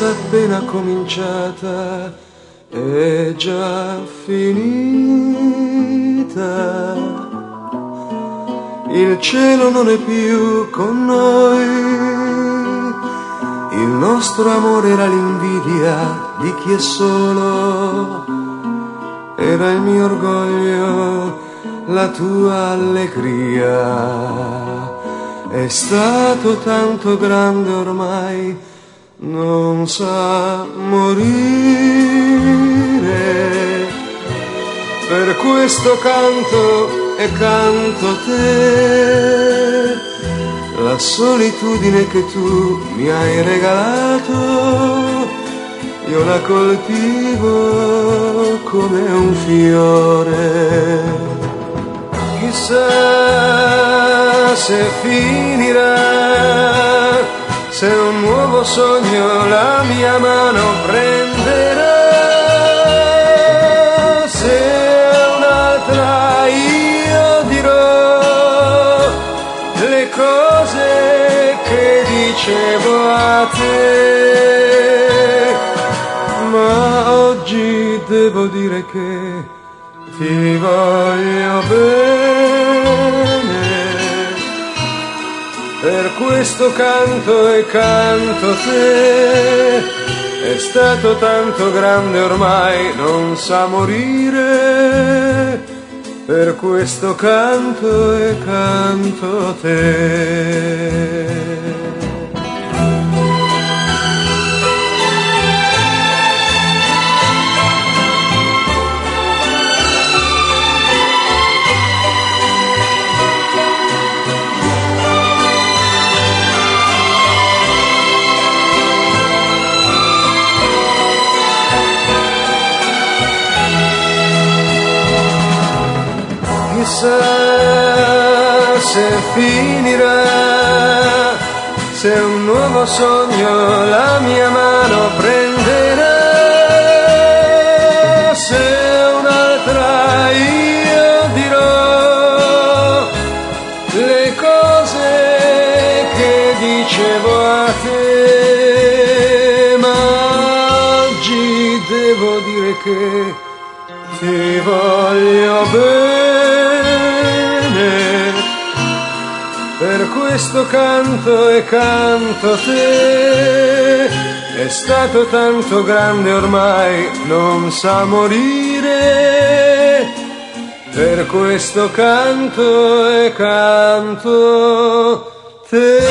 appena cominciata è già finita. Il cielo non è più con noi, il nostro amore era l'invidia di chi è solo, era il mio orgoglio, la tua allegria. È stato tanto grande ormai, non sa morire. Per questo canto e canto te, la solitudine che tu mi hai regalato, io la coltivo come un fiore. Chissà se finirà, se un nuovo sogno la mia mano prenderà, se un'altra io dirò le cose che dicevo a te. Ma oggi devo dire che ti voglio bene. Per questo canto e canto te, è stato tanto grande ormai, non sa morire. Per questo canto e canto te. Chissà se finirà, se un nuovo sogno la mia mano prenderà, se un'altra io dirò le cose che dicevo a te. Ma oggi devo dire che ti voglio bene. Per questo canto e canto te, è stato tanto grande ormai, non sa morire. Per questo canto e canto te.